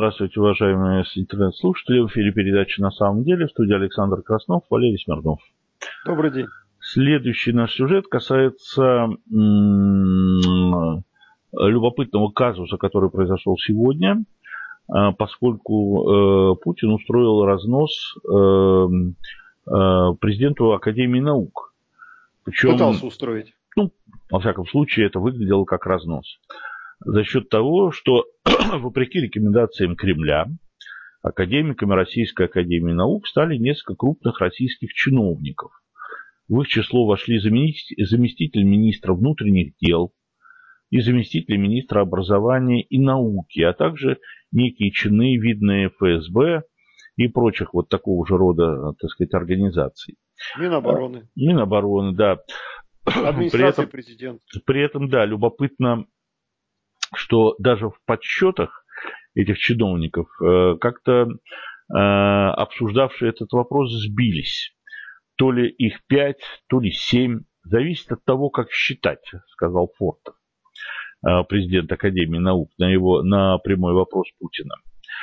Здравствуйте, уважаемые интернет-слушатели. В эфире передачи «На самом деле». В студии Александр Краснов, Валерий Смирнов. Добрый день. Следующий наш сюжет касается любопытного казуса, который произошел сегодня, поскольку Путин устроил разнос президенту Академии наук. Причем, пытался устроить. Во всяком случае, это выглядело как разнос. За счет того, что, вопреки рекомендациям Кремля, академиками Российской Академии Наук стали несколько крупных российских чиновников. В их число вошли заместитель министра внутренних дел и заместитель министра образования и науки, а также некие чины, видные ФСБ и прочих вот такого же рода, так сказать, организаций. Минобороны. Минобороны, да. Администрация президента. При этом, да, любопытно, что даже в подсчетах этих чиновников как-то обсуждавшие этот вопрос сбились. То ли их 5, то ли 7. Зависит от того, как считать, сказал Фортов, президент Академии наук, на прямой вопрос Путина.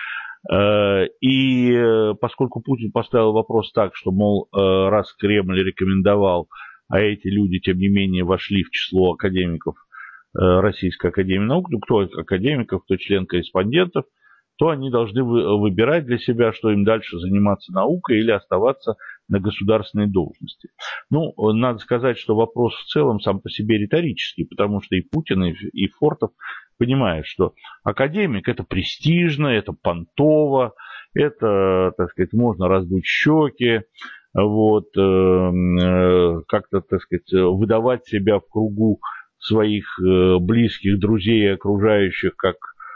И поскольку Путин поставил вопрос так, что, мол, раз Кремль рекомендовал, а эти люди, тем не менее, вошли в число академиков Российской Академии Наук, ну, кто академиков, кто член-корреспондентов, то они должны выбирать для себя, что им дальше заниматься наукой или оставаться на государственной должности. Ну, надо сказать, что вопрос в целом сам по себе риторический, потому что и Путин, и Фортов понимают, что академик – это престижно, это понтово, это, так сказать, можно раздуть щеки, вот, как-то, так сказать, выдавать себя в кругу своих близких, друзей и окружающих, как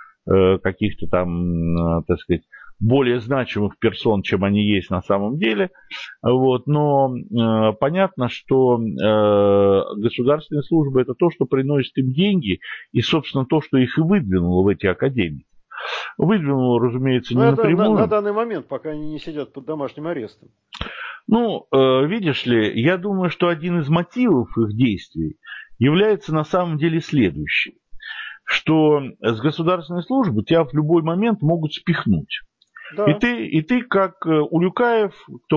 каких-то там, так сказать, более значимых персон, чем они есть на самом деле. Вот. Но понятно, что государственные службы – это то, что приносит им деньги, и, собственно, то, что их и выдвинуло в эти академии. Выдвинуло, разумеется, не напрямую. На данный момент, пока они не сидят под домашним арестом. Ну, видишь ли, я думаю, что один из мотивов их действий является на самом деле следующий, что с государственной службы тебя в любой момент могут спихнуть. Да. И ты, как Улюкаев, кто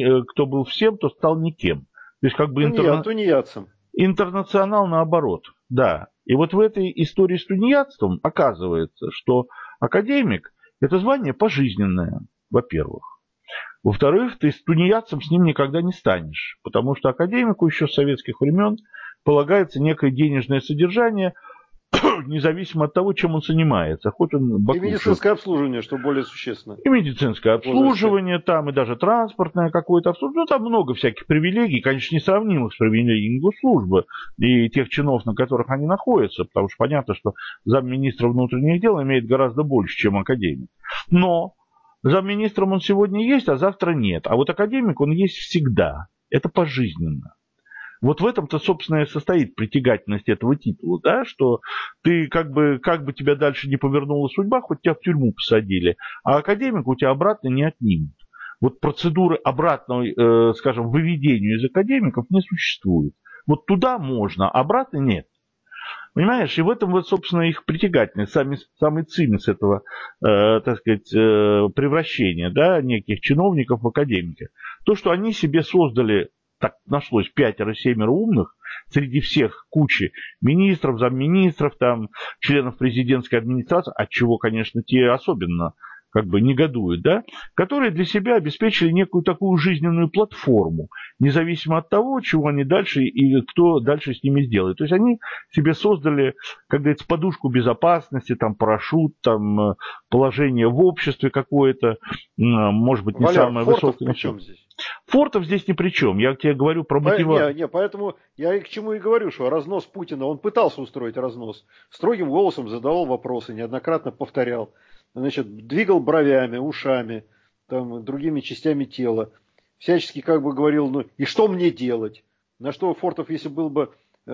был всем, то стал никем. То есть, как бы тунеядцем. Интернационал наоборот, да. И вот в этой истории с тунеядством оказывается, что академик – это звание пожизненное, во-первых. Во-вторых, ты с тунеядцем с ним никогда не станешь, потому что академику еще с советских времен полагается некое денежное содержание, независимо от того, чем он занимается. Хоть он и медицинское обслуживание, что более существенно. И медицинское обслуживание там, и даже транспортное какое-то обслуживание. Ну, там много всяких привилегий, конечно, несравнимых с привилегиями госслужбы и тех чинов, на которых они находятся, потому что понятно, что замминистра внутренних дел имеет гораздо больше, чем академик. Но замминистром он сегодня есть, а завтра нет. А вот академик, он есть всегда. Это пожизненно. Вот в этом-то, собственно, и состоит притягательность этого титула, да, что ты как бы тебя дальше не повернула судьба, хоть тебя в тюрьму посадили, а академика у тебя обратно не отнимут. Вот процедуры обратного, скажем, выведения из академиков не существует. Вот туда можно, а обратно нет. Понимаешь, и в этом вот, собственно, их притягательность, самый цимис этого, так сказать, превращения, да, неких чиновников в академики. То, что они себе создали. Так нашлось 5-7 умных среди всех кучи министров, замминистров, там, членов президентской администрации, от чего, конечно, те особенно как бы негодуют, да, которые для себя обеспечили некую такую жизненную платформу, независимо от того, чего они дальше и кто дальше с ними сделает. То есть они себе создали, как говорится, подушку безопасности, там, парашют, там, положение в обществе какое-то, может быть, не самое высокое. При чем здесь? Фортов здесь ни при чем. Я тебе говорю про мотивацию. Поэтому я и к чему и говорю, что разнос Путина, он пытался устроить разнос. Строгим голосом задавал вопросы, неоднократно повторял. Значит, двигал бровями, ушами, там, другими частями тела. Всячески как бы говорил, ну и что мне делать? На что Фортов, если был бы,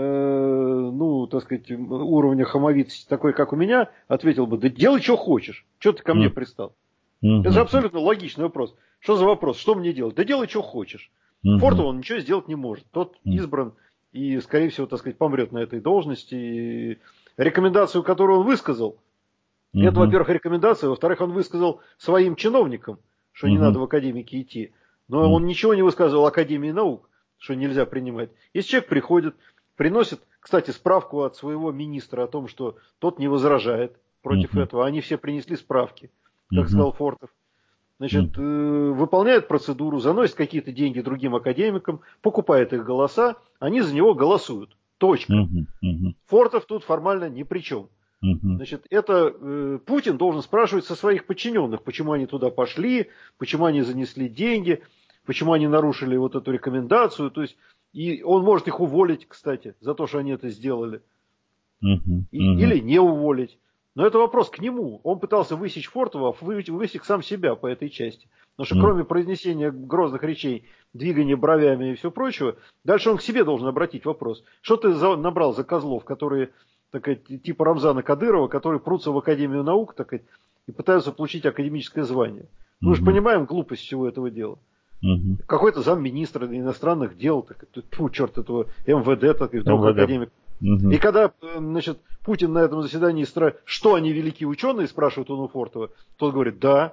ну, так сказать, уровня хамовитости такой, как у меня, ответил бы, да делай, что хочешь. Что ты ко мне пристал? Это же абсолютно логичный вопрос. Что за вопрос? Что мне делать? Да делай, что хочешь. Фортов он ничего сделать не может. Тот избран и, скорее всего, так сказать, помрет на этой должности. И рекомендацию, которую он высказал, Это, во-первых, рекомендация. Во-вторых, он высказал своим чиновникам, что не надо в академики идти. Но он ничего не высказывал Академии наук, что нельзя принимать. Если человек приходит, приносит, кстати, справку от своего министра о том, что тот не возражает против этого. Они все принесли справки, как сказал Фортов. Значит, выполняет процедуру, заносит какие-то деньги другим академикам, покупает их голоса, они за него голосуют. Точка. Фортов тут формально ни при чем. Значит, это Путин должен спрашивать со своих подчиненных, почему они туда пошли, почему они занесли деньги, почему они нарушили вот эту рекомендацию. То есть, и он может их уволить, кстати, за то, что они это сделали. Или не уволить. Но это вопрос к нему. Он пытался высечь Фортова, а высек сам себя по этой части. Потому что кроме произнесения грозных речей, двигания бровями и все прочего, дальше он к себе должен обратить вопрос. Что ты набрал за козлов, которые, так сказать, типа Рамзана Кадырова, которые прутся в Академию наук, так сказать, и пытаются получить академическое звание. Мы же понимаем глупость всего этого дела. Какой-то замминистра иностранных дел, черт этого МВД, так и вдруг академик. И когда, значит, Путин на этом заседании что они великие ученые, спрашивает он у Фортова, тот говорит, да.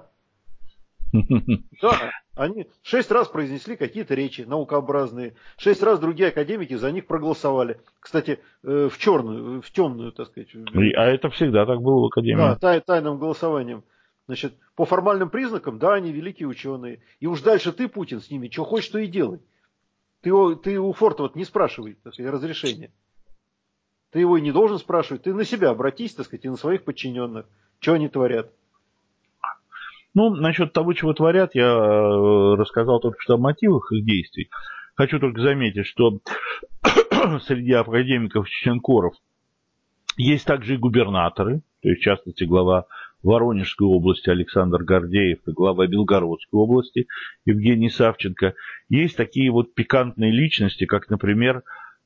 Да, они 6 раз произнесли какие-то речи наукообразные, 6 раз другие академики за них проголосовали. Кстати, в темную, так сказать. А это всегда так было в академии. Да, тайным голосованием. Значит, по формальным признакам, да, они великие ученые. И уж дальше ты, Путин, с ними, что хочешь, то и делай. Ты у Фортова не спрашивай, так сказать, разрешения. Ты его и не должен спрашивать. Ты на себя обратись, так сказать, и на своих подчиненных. Что они творят? Ну, насчет того, чего творят, я рассказал только что о мотивах их действий. Хочу только заметить, что среди академиков-членкоров есть также и губернаторы, то есть, в частности, глава Воронежской области Александр Гордеев и глава Белгородской области Евгений Савченко. Есть такие вот пикантные личности, как, например,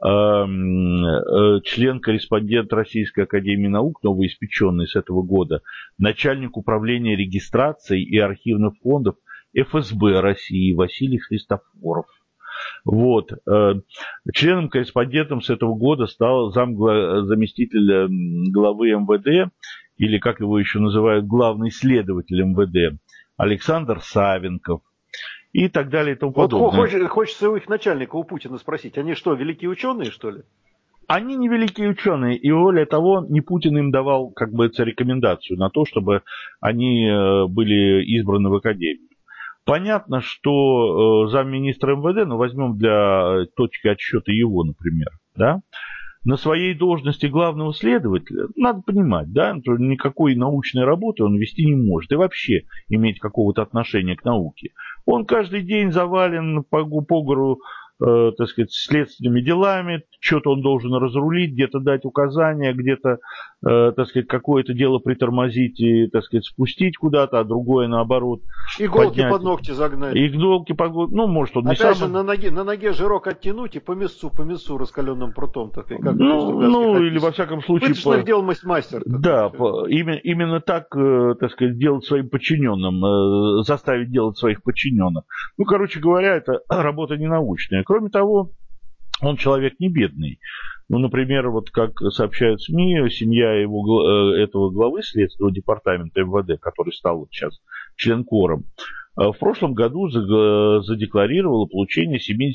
член-корреспондент Российской академии наук, новоиспеченный с этого года, начальник управления регистрацией и архивных фондов ФСБ России Василий Христофоров. Вот. Членом-корреспондентом с этого года стал заместитель главы МВД, или, как его еще называют, главный следователь МВД, Александр Савенков. И так далее и тому подобное. Вот хочется у их начальника, у Путина спросить, они что, великие ученые, что ли? Они не великие ученые, и более того, не Путин им давал, как бы, рекомендацию на то, чтобы они были избраны в Академию. Понятно, что замминистра МВД, ну, возьмем для точки отсчета его, например, да, на своей должности главного следователя, надо понимать, да, никакой научной работы он вести не может и вообще иметь какого-то отношения к науке. Он каждый день завален по гору, так сказать, следственными делами, что-то он должен разрулить, где-то дать указания, где-то, так сказать, какое-то дело притормозить и, так сказать, спустить куда-то, а другое наоборот. Иголки под ногти загнать. Иголки под, ну, может, он опять не же, сам... на ноге жирок оттянуть и по мясу раскаленным прутом. Так, как ну или во всяком случае... Пыточных дел мастер. Да, именно так, так сказать, делать своим подчиненным, заставить делать своих подчиненных. Ну, короче говоря, это работа не научная. Кроме того, он человек не бедный. Ну, например, вот как сообщают СМИ, семья этого главы Следственного департамента МВД, который стал вот сейчас членкором, в прошлом году задекларировала получение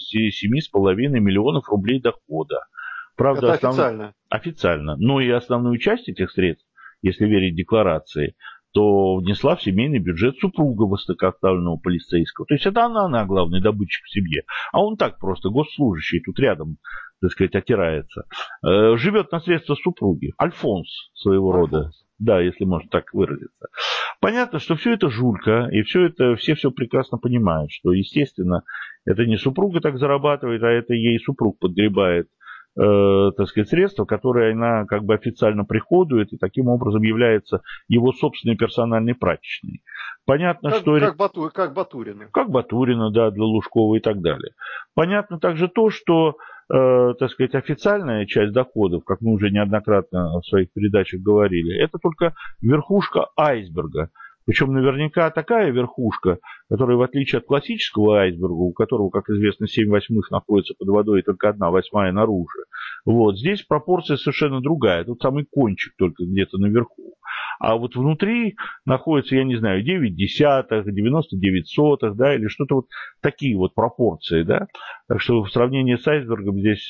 77,5 миллионов рублей дохода. Правда, это официально. Официально. Но и основную часть этих средств, если верить декларации, то внесла в семейный бюджет супруга высокоставленного полицейского. То есть это она главный добытчик в семье. А он так просто, госслужащий, тут рядом, так сказать, отирается. Живет на средства супруги. Альфонс своего рода. Да, если можно так выразиться. Понятно, что все это жулька, и все прекрасно понимают, что, естественно, это не супруга так зарабатывает, а это ей супруг подгребает, так сказать, средства, которые она как бы официально приходует и таким образом является его собственной персональной прачечной. Понятно, что... Как Батурина. Как Батурина, да, для Лужкова и так далее. Понятно также то, что, так сказать, официальная часть доходов, как мы уже неоднократно в своих передачах говорили, это только верхушка айсберга. Причем наверняка такая верхушка, которая, в отличие от классического айсберга, у которого, как известно, 7/8 находится под водой и только 1/8 наружу, вот, здесь пропорция совершенно другая. Тут самый кончик только где-то наверху. А вот внутри находится, я не знаю, 9 десятых, 99 сотых, да, или что-то вот такие вот пропорции, да. Так что в сравнении с айсбергом здесь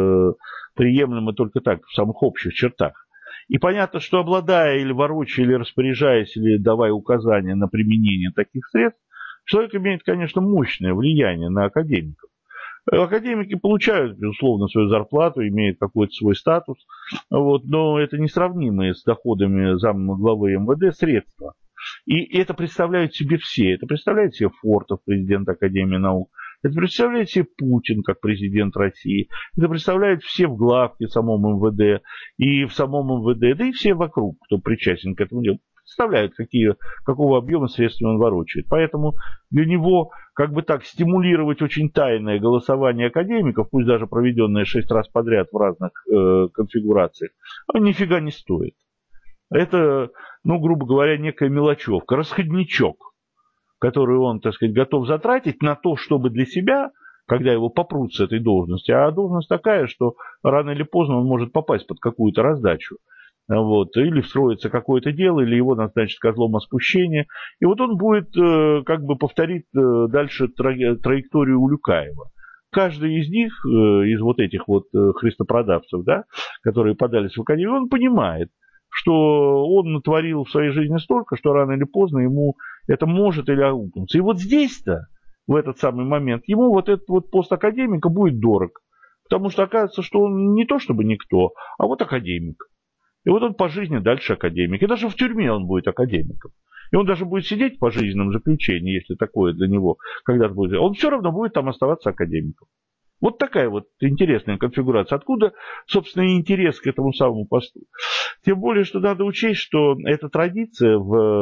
приемлемо только так, в самых общих чертах. И понятно, что обладая или ворочая, или распоряжаясь, или давая указания на применение таких средств, человек имеет, конечно, мощное влияние на академиков. Академики получают, безусловно, свою зарплату, имеют какой-то свой статус, вот, но это несравнимые с доходами замглавы МВД средства. И это представляют себе все. Это представляет себе Фортов, президент Академии наук. Это представляет себе Путин, как президент России. Это представляют все в главке в самом МВД и в самом МВД, да и все вокруг, кто причастен к этому делу. Представляют, какого объема средств он ворочает. Поэтому для него, как бы так, стимулировать очень тайное голосование академиков, пусть даже проведенное 6 раз подряд в разных конфигурациях, нифига не стоит. Это, ну, грубо говоря, некая мелочевка, расходничок, который он, так сказать, готов затратить на то, чтобы для себя, когда его попрут с этой должности, а должность такая, что рано или поздно он может попасть под какую-то раздачу. Вот, или встроится какое-то дело, или его назначат козлом отпущения. И вот он будет как бы повторить дальше траекторию Улюкаева. Каждый из них, из вот этих вот христопродавцев, да, которые подались в академию, он понимает, что он натворил в своей жизни столько, что рано или поздно ему это может или аукнуться. И вот здесь-то, в этот самый момент, ему вот этот вот пост академика будет дорог. Потому что оказывается, что он не то чтобы никто, а вот академик. И вот он по жизни дальше академик. И даже в тюрьме он будет академиком. И он даже будет сидеть в пожизненном заключении, если такое для него когда-то будет. Он все равно будет там оставаться академиком. Вот такая вот интересная конфигурация. Откуда, собственно, и интерес к этому самому посту? Тем более, что надо учесть, что эта традиция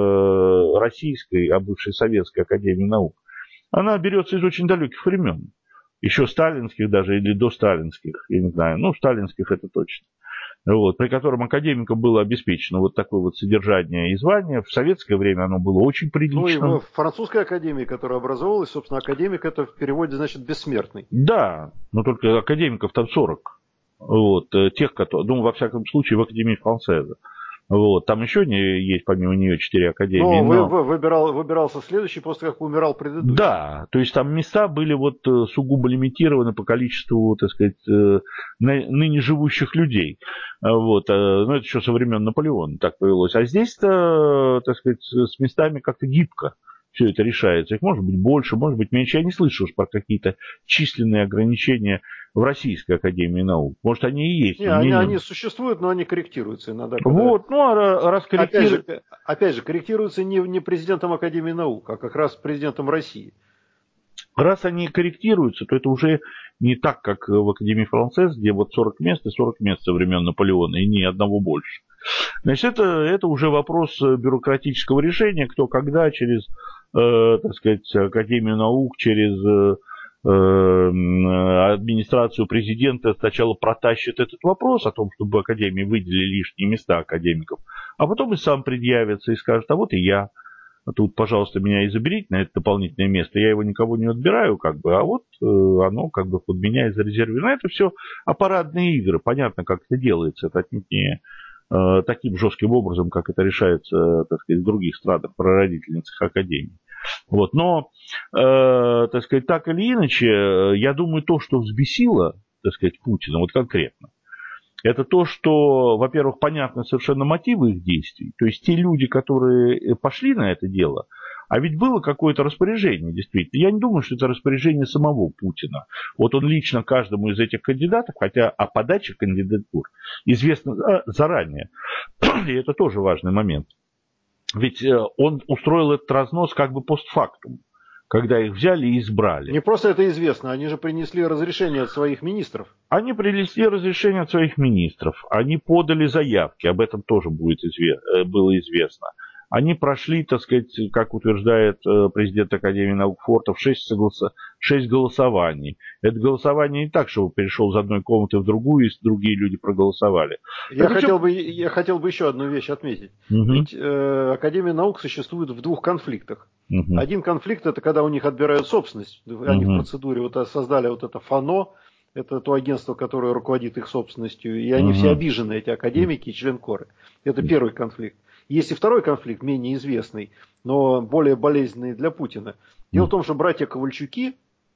в российской, а бывшей советской академии наук, она берется из очень далеких времен. Еще сталинских даже, или до сталинских, я не знаю. Ну, сталинских это точно. Вот, при котором академикам было обеспечено вот такое вот содержание и звание. В советское время оно было очень приличным. Ну и в французской академии, которая образовалась, собственно, академик это в переводе значит бессмертный. Да, но только академиков там 40. Вот, тех, которые, ну, во всяком случае, в Академии Францеза. Вот, там еще есть, помимо нее, 4 академии. Но выбирался следующий после как умирал предыдущий. Да, то есть там места были вот сугубо лимитированы по количеству, так сказать, ныне живущих людей. Вот, ну, это еще со времен Наполеона так повелось. А здесь-то, так сказать, с местами как-то гибко все это решается. Их может быть больше, может быть меньше. Я не слышу уж про какие-то численные ограничения в Российской Академии наук. Может, они и есть. Не, они существуют, но они корректируются иногда. Вот, ну, а раз корректируются... Опять же, корректируются не президентом Академии наук, а как раз президентом России. Раз они корректируются, то это уже не так, как в Академии Францез, где вот 40 мест и 40 мест со времен Наполеона, и ни одного больше. Значит, это уже вопрос бюрократического решения, кто когда через, так сказать, Академию наук, через администрацию президента сначала протащит этот вопрос о том, чтобы Академии выделили лишние места академиков, а потом и сам предъявится и скажет, а вот и я. Тут, пожалуйста, меня и заберите на это дополнительное место. Я его никого не отбираю, как бы, а вот оно как бы под меня и зарезервировано. Это все аппаратные игры. Понятно, как это делается. Это отнюдь не таким жестким образом, как это решается, так сказать, в других странах, прародительницах академий. Вот. Но, так сказать, так или иначе, я думаю, то, что взбесило, так сказать, Путина, вот конкретно, это то, что, во-первых, понятны совершенно мотивы их действий. То есть те люди, которые пошли на это дело, а ведь было какое-то распоряжение, действительно. Я не думаю, что это распоряжение самого Путина. Вот он лично каждому из этих кандидатов, хотя о подаче кандидатур известно заранее. И это тоже важный момент. Ведь он устроил этот разнос как бы постфактум, когда их взяли и избрали. Не просто это известно, они же принесли разрешение от своих министров. Они принесли разрешение от своих министров, они подали заявки, об этом тоже было известно. Они прошли, так сказать, как утверждает президент Академии наук Фортов, 6 голосований. Это голосование не так, что перешел из одной комнаты в другую, и другие люди проголосовали. Я хотел бы еще одну вещь отметить. Ведь Академия наук существует в двух конфликтах. Один конфликт – это когда у них отбирают собственность. Они в процедуре создали вот это ФАНО, это то агентство, которое руководит их собственностью, и они все обижены, эти академики и членкоры. Это первый конфликт. Есть и второй конфликт, менее известный, но более болезненный для Путина. Дело в том, что братья Ковальчуки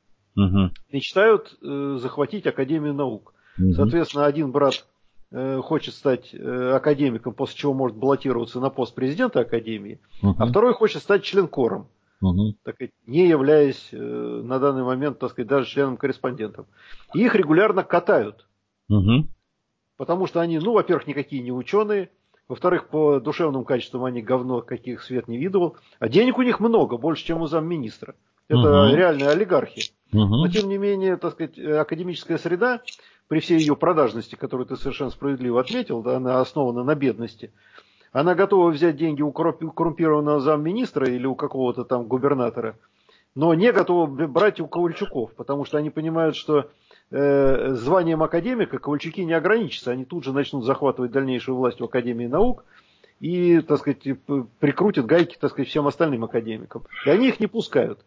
мечтают захватить Академию наук. Соответственно, один брат хочет стать академиком, после чего может баллотироваться на пост президента Академии, а второй хочет стать членкором, так сказать, не являясь на данный момент, так сказать, даже членом-корреспондентом. И их регулярно катают. Потому что они, ну, во-первых, никакие не ученые, во-вторых, по душевным качествам они говно, каких свет не видывал, а денег у них много, больше, чем у замминистра. Это реальные олигархи. Но, тем не менее, так сказать, академическая среда, при всей ее продажности, которую ты совершенно справедливо отметил, да, она основана на бедности, она готова взять деньги у коррумпированного замминистра или у какого-то там губернатора, но не готова брать у Ковальчуков, потому что они понимают, что званием академика Ковальчуки не ограничатся, они тут же начнут захватывать дальнейшую власть в Академии наук и, так сказать, прикрутят гайки, так сказать, всем остальным академикам. И они их не пускают.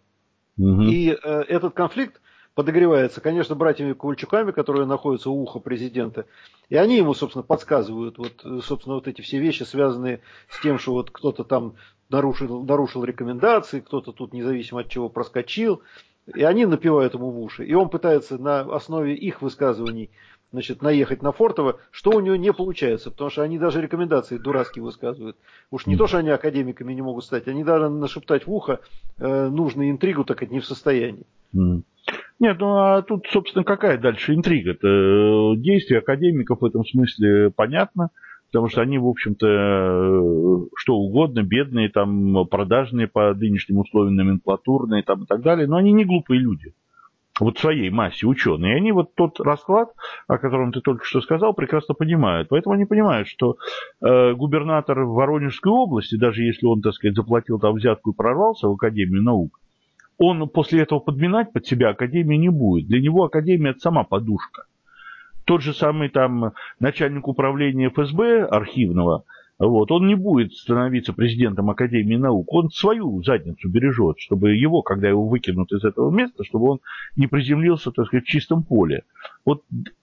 И этот конфликт подогревается, конечно, братьями Ковальчуками, которые находятся у уха президента. И они ему, собственно, подсказывают, собственно, вот эти все вещи, связанные с тем, что вот кто-то там нарушил рекомендации, кто-то тут независимо от чего проскочил. И они напевают ему в уши. И он пытается на основе их высказываний, значит, наехать на Фортова, что у него не получается, потому что они даже рекомендации дурацкие высказывают. Уж не то, что они академиками не могут стать, они даже нашептать в ухо нужную интригу, так это не в состоянии. Нет, ну а тут, собственно, какая дальше интрига-то? Действие академиков в этом смысле понятно, потому что они, в общем-то, что угодно, бедные, там, продажные по нынешним условиям, номенклатурные там, и так далее, но они не глупые люди. Вот в своей массе ученые. И они вот тот расклад, о котором ты только что сказал, прекрасно понимают. Поэтому они понимают, что губернатор Воронежской области, даже если он, так сказать, заплатил там взятку и прорвался в Академию наук, он после этого подминать под себя Академию не будет. Для него Академия – это сама подушка. Тот же самый там начальник управления ФСБ архивного, вот, он не будет становиться президентом Академии наук, он свою задницу бережет, чтобы его, когда его выкинут из этого места, чтобы он не приземлился, так сказать, в чистом поле. Вот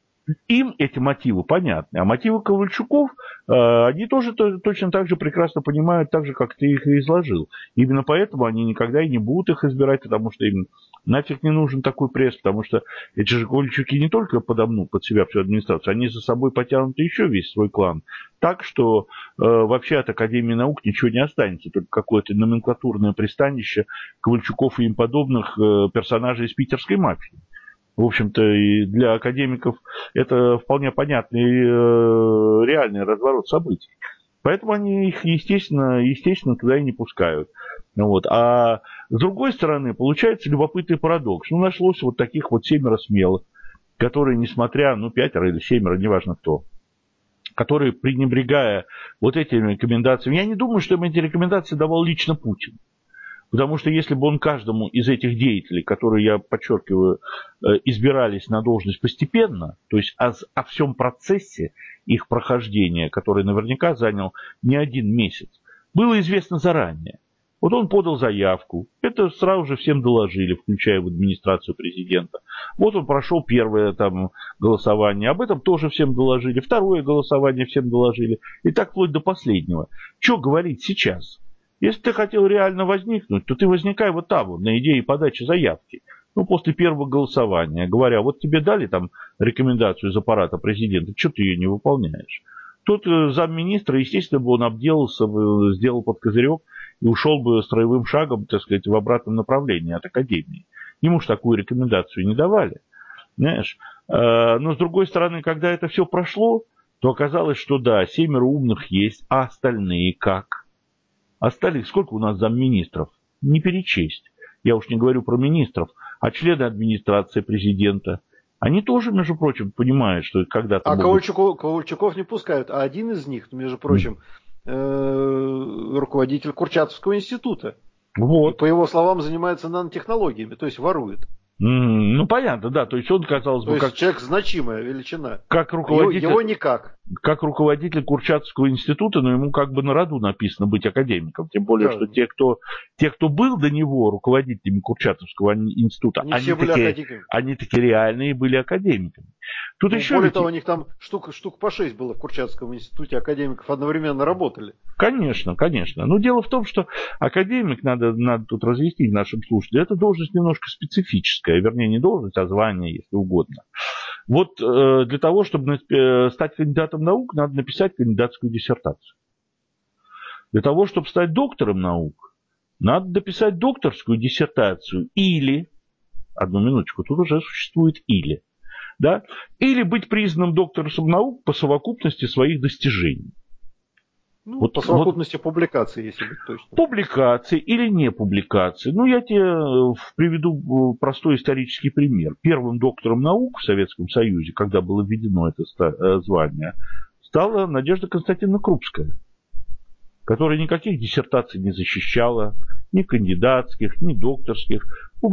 им эти мотивы понятны, а мотивы Ковальчуков, они тоже точно так же прекрасно понимают, так же, как ты их и изложил. Именно поэтому они никогда и не будут их избирать, потому что им нафиг не нужен такой пресс, потому что эти же Ковальчуки не только подомнут под себя всю администрацию, они за собой потянут еще весь свой клан. Так что вообще от Академии наук ничего не останется, только какое-то номенклатурное пристанище Ковальчуков и им подобных персонажей из питерской мафии. В общем-то, и для академиков это вполне понятный реальный разворот событий. Поэтому они их, естественно, туда и не пускают. Вот. А с другой стороны, получается любопытный парадокс. Ну, нашлось вот таких вот 7 смелых, которые, несмотря, 5 или 7, неважно кто, которые, пренебрегая вот этими рекомендациями, я не думаю, что им эти рекомендации давал лично Путин. Потому что если бы он каждому из этих деятелей, которые, я подчеркиваю, избирались на должность постепенно, то есть о всем процессе их прохождения, который наверняка занял не 1 месяц, было известно заранее. Вот он подал заявку, это сразу же всем доложили, включая в администрацию президента. Вот он прошел первое там голосование, об этом тоже всем доложили, второе голосование всем доложили, и так вплоть до последнего. Что говорить сейчас? Если ты хотел реально возникнуть, то ты возникай вот там, вот, на идее подачи заявки. После первого голосования, говоря, вот тебе дали там рекомендацию из аппарата президента, что ты ее не выполняешь? Тут замминистра, естественно, бы он обделался, сделал под козырек и ушел бы строевым шагом, так сказать, в обратном направлении от Академии. Ему же такую рекомендацию не давали. Знаешь? Но с другой стороны, когда это все прошло, то оказалось, что да, 7 умных есть, а остальные как? Остальных сколько у нас замминистров? Не перечесть. Я уж не говорю про министров, а члены администрации президента. Они тоже, между прочим, понимают, что когда-то... А Ковальчуков не пускают. А один из них, между прочим, руководитель Курчатовского института. Вот. И, по его словам, занимается нанотехнологиями, то есть ворует. Понятно, да. То есть он, казалось бы, как человек значимая величина. Как руководитель, его никак. Как руководитель Курчатовского института, но ему как бы на роду написано быть академиком. Тем более, что те, кто те, кто был до него руководителями Курчатовского института, они таки реальные были академиками. Тут еще более того, у них там штук по 6 было в Курчатовском институте, академиков одновременно работали. Конечно, конечно. Но дело в том, что академик, надо тут разъяснить нашим слушателям, это должность немножко специфическая, вернее, не должность, а звание, если угодно. Вот для того, чтобы стать кандидатом наук, надо написать кандидатскую диссертацию. Для того, чтобы стать доктором наук, надо дописать докторскую диссертацию или, одну минуточку, тут уже существует или, да, или быть признанным доктором наук по совокупности своих достижений. Ну, по совокупности публикаций, если быть точным. Публикации или не публикации. Ну, я тебе приведу простой исторический пример. Первым доктором наук в Советском Союзе, когда было введено это звание, стала Надежда Константиновна Крупская, которая никаких диссертаций не защищала, ни кандидатских, ни докторских.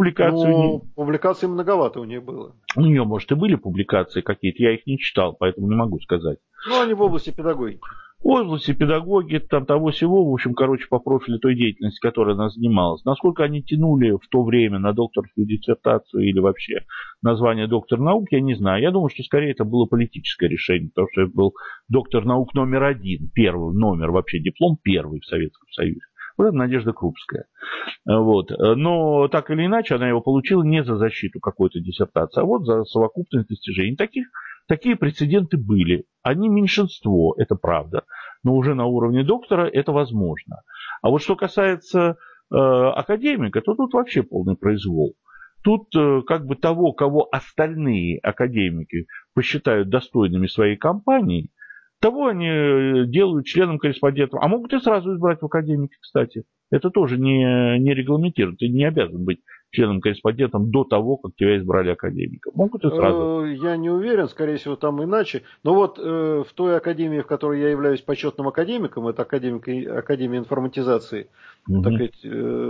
Публикаций многовато у нее было. У нее, может, и были публикации какие-то, я их не читал, поэтому не могу сказать. Ну, они в области педагогики. В области педагогики, там того-сего, в общем, по профилю той деятельности, которой она занималась. Насколько они тянули в то время на докторскую диссертацию или вообще название доктор наук, я не знаю. Я думаю, что скорее это было политическое решение, потому что это был доктор наук номер 1, первый номер, вообще диплом первый в Советском Союзе. Вот это Надежда Крупская. Вот. Но так или иначе она его получила не за защиту какой-то диссертации, а вот за совокупность достижений. Такие прецеденты были. Они меньшинство, это правда. Но уже на уровне доктора это возможно. А вот что касается академика, то тут вообще полный произвол. Тут как бы того, кого остальные академики посчитают достойными своей компании, того они делают членом-корреспондентом. А могут и сразу избрать в академике, кстати. Это тоже не регламентирует. Ты не обязан быть членом-корреспондентом до того, как тебя избрали академиком. Могут и сразу. Я не уверен, скорее всего, там иначе. Но вот в той академии, в которой я являюсь почетным академиком, это Академия информатизации, так сказать,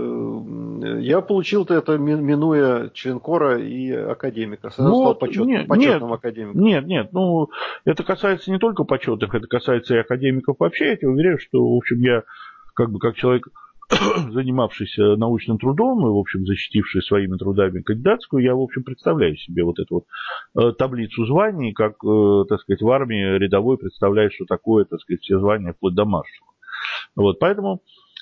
я получил это, минуя членкора и академика. Стал почетным академиком. Нет, это касается не только почетных, это касается и академиков вообще. Я тебе уверяю, что, в общем, я как человек, занимавшийся научным трудом и, в общем, защитивший своими трудами кандидатскую, я, в общем, представляю себе вот эту вот таблицу званий, как, так сказать, в армии рядовой представляет, что такое, так сказать, все звания вплоть до маршала. Вот, поэтому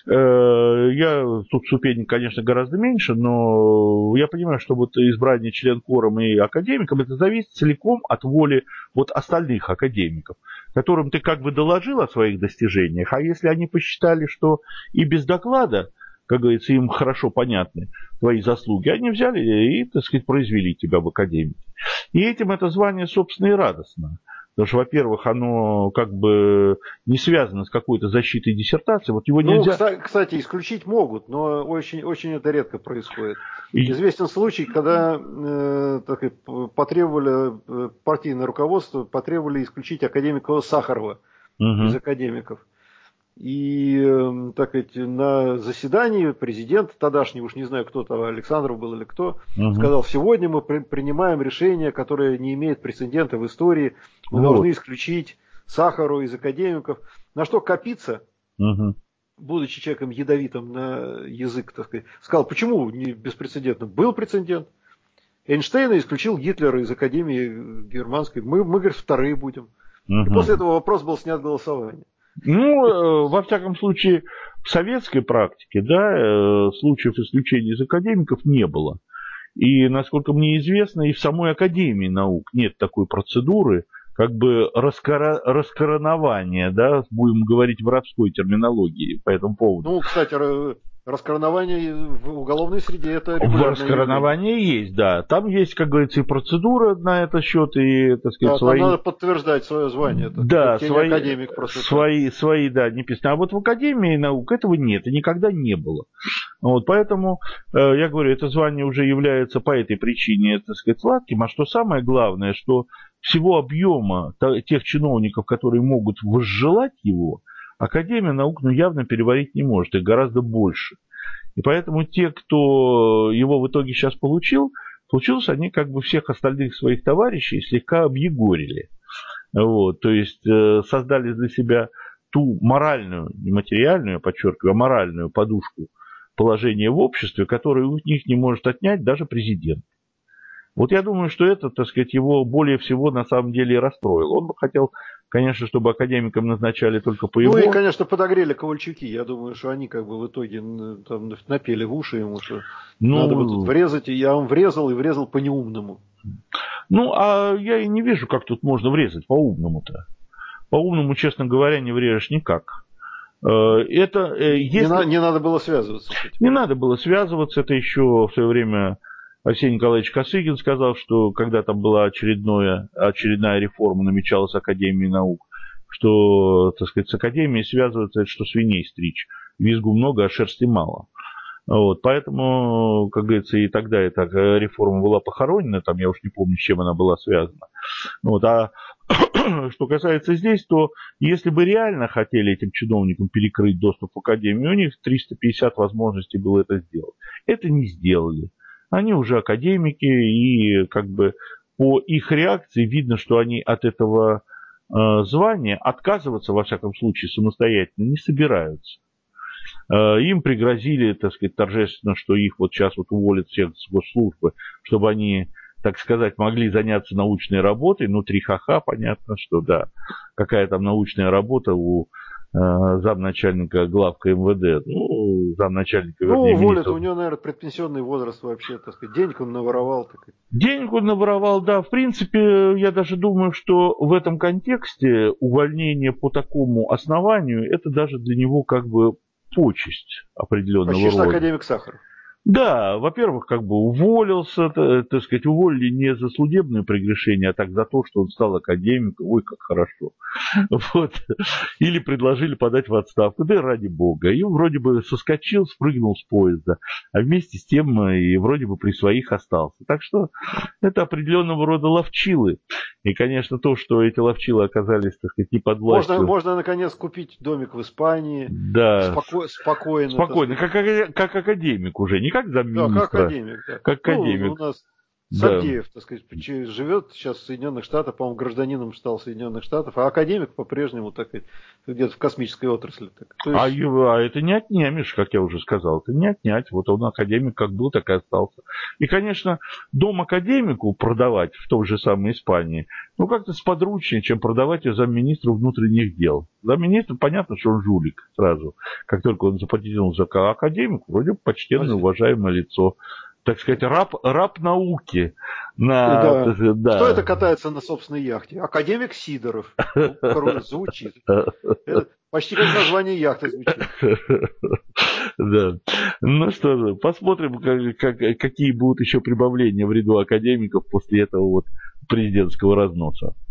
я тут ступень, конечно, гораздо меньше, но я понимаю, что вот избрание членкором и академиком, это зависит целиком от воли вот остальных академиков, которым ты как бы доложил о своих достижениях, а если они посчитали, что и без доклада, как говорится, им хорошо понятны твои заслуги, они взяли и, так сказать, произвели тебя в академике. И этим это звание, собственно, и радостно. Потому что, во-первых, оно как бы не связано с какой-то защитой диссертации. Вот его нельзя... Кстати, исключить могут, но очень, очень это редко происходит. Известен случай, когда партийное руководство потребовали исключить академика Сахарова из академиков. И, так сказать, на заседании президент, тогдашний, уж не знаю, кто там, Александров был или кто, сказал: сегодня мы принимаем решение, которое не имеет прецедента в истории, мы должны исключить Сахарова из академиков. На что Капица, будучи человеком ядовитым на язык, так сказать, сказал: почему не беспрецедентно? Был прецедент. Эйнштейна исключил Гитлера из Академии Германской. Мы говорит, вторые будем. И после этого вопрос был снят голосование. Ну, во всяком случае, в советской практике, да, случаев исключения из академиков не было. И, насколько мне известно, и в самой Академии наук нет такой процедуры, как бы раскоронования, да, будем говорить в воровской терминологии по этому поводу. Ну, кстати, раскоронование в уголовной среде это регулярное раскоронование явление. Есть, да. Там есть, как говорится, и процедура на этот счет, и, так сказать, свои... Надо подтверждать свое звание. Да, свои, да, не писано. А вот в Академии наук этого нет, и никогда не было. Вот, поэтому, я говорю, это звание уже является по этой причине, так сказать, сладким. А что самое главное, что всего объема тех чиновников, которые могут возжелать его, Академия наук явно переварить не может, их гораздо больше. И поэтому те, кто его в итоге сейчас получилось, они как бы всех остальных своих товарищей слегка объегорили. Вот, то есть создали для себя ту моральную, не материальную, я подчеркиваю, а моральную подушку положение в обществе, которое у них не может отнять даже президент. Вот я думаю, что это, так сказать, его более всего на самом деле и расстроило. Он бы хотел, конечно, чтобы академикам назначали только по его... Ну и, конечно, подогрели Ковальчуки. Я думаю, что они как бы в итоге там напели в уши ему, что надо бы тут врезать. И я вам врезал и врезал по-неумному. Ну, а я и не вижу, как тут можно врезать по-умному-то. По-умному, честно говоря, не врежешь никак. Это, если... не надо было связываться с этим. Не надо было связываться. Это еще в свое время Арсений Николаевич Косыгин сказал, что когда там была очередная реформа, намечалась Академия наук, что, так сказать, с Академией связывается, это что свиней стричь. Визгу много, а шерсти мало. Вот, поэтому, как говорится, и тогда эта реформа была похоронена, там я уж не помню, с чем она была связана. Вот, а что касается здесь, то если бы реально хотели этим чиновникам перекрыть доступ в Академию, у них 350 возможностей было это сделать. Это не сделали. Они уже академики, и как бы по их реакции видно, что они от этого звания отказываться, во всяком случае, самостоятельно не собираются. Им пригрозили, так сказать, торжественно, что их вот сейчас вот уволят всех с госслужбы, чтобы они, так сказать, могли заняться научной работой. Ну, 3 ха-ха, понятно, что да, какая там научная работа у замначальника главка МВД, ну, замначальника, вернее, уволят, у него, наверное, предпенсионный возраст вообще, так сказать, денег он наворовал. Денег он наворовал, да, в принципе, я даже думаю, что в этом контексте увольнение по такому основанию, это даже для него как бы почесть определенного рода. Почти что академик Сахаров. Да, во-первых, как бы уволился, так сказать, уволили не за судебное прегрешение, а так за то, что он стал академиком. Ой, как хорошо. Вот. Или предложили подать в отставку. Да и ради бога. И вроде бы соскочил, спрыгнул с поезда, а вместе с тем и вроде бы при своих остался. Так что это определенного рода ловчилы. И, конечно, то, что эти ловчилы оказались, так сказать, не под властью. Можно наконец, купить домик в Испании. Да. Спокойно. Спокойно, как академик уже, не как замминистра. Да, как академик. Да. Как академик. Ну, у нас Савдеев, так сказать, живет сейчас в Соединенных Штатах, по-моему, гражданином стал Соединенных Штатов, а академик по-прежнему так где-то в космической отрасли. Так. Есть... А это не отнимешь, как я уже сказал, это не отнять. Вот он академик как был, так и остался. И, конечно, дом академику продавать в той же самой Испании, ну, как-то сподручнее, чем продавать ее замминистру внутренних дел. Замминистр, понятно, что он жулик сразу. Как только он запатентовался как академик, вроде почтенное, уважаемое лицо. Так сказать, раб науки. Да. Кто это катается на собственной яхте? Академик Сидоров. Звучит. Это почти как название яхты звучит. Да. Ну что же, посмотрим, какие будут еще прибавления в ряду академиков после этого вот президентского разноса.